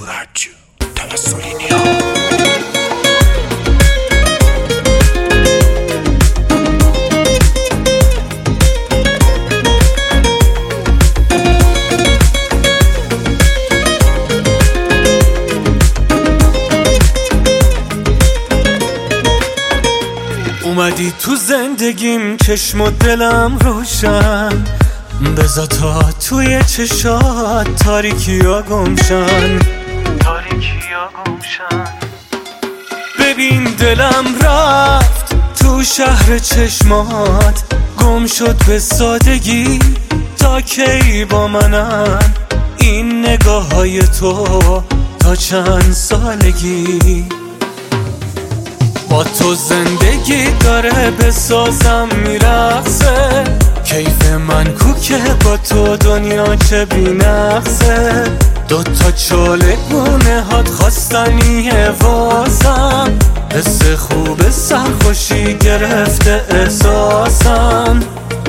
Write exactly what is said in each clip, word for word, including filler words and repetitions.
rádio della Solinio. اومدی تو زندگیم، چشم و دلم روشن، بذار تا توی چشات تاریکی ها گمشن، تاریکی ها گمشن. ببین دلم رفت تو شهر چشمات، گم شد به سادگی، تا کی با منن این نگاه های تو تا چند سالگی. با تو زندگی داره بسازم میرقصه، کیف من کوکه با تو دنیا چه بی نقصه. دوتا چاله گونه هات خواستنیه واسم، حس خوب سرخوشی گرفته احساسم.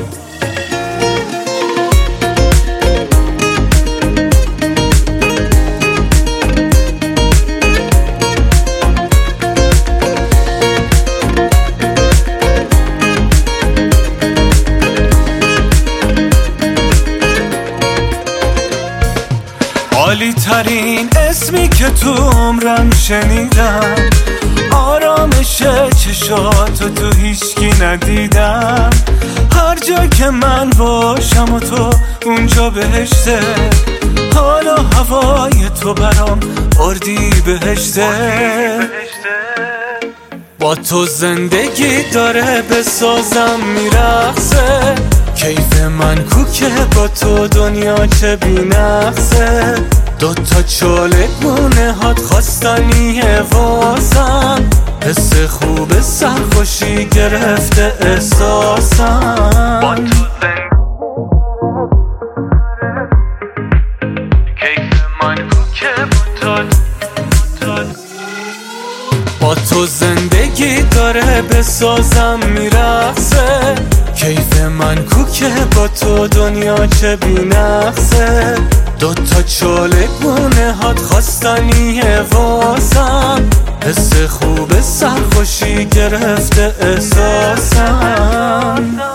عالی ترین اسمی که تو عمرم شنیدم، آرامش چشاتو تو هیچکی ندیدم. هر جا که من باشم و تو اونجا بهشته، حالا هوای تو برام اردی بهشته. با تو زندگی داره بسازم میرقصه، کیف من کوکه با تو دنیا چه بی نقصه. دوتا چاله گونه هات خواستنیه واسم، حس خوب سرخوشی گرفته احساسم. با تو کیف من کوکه با تو، با تو زندگی داره بسازم میرقصه، کیف من کوکه با تو دنیا چه بی نقصه. دوتا چاله گونه هات خواستنیه واسم، حس خوب سرخوشی گرفته احساسم.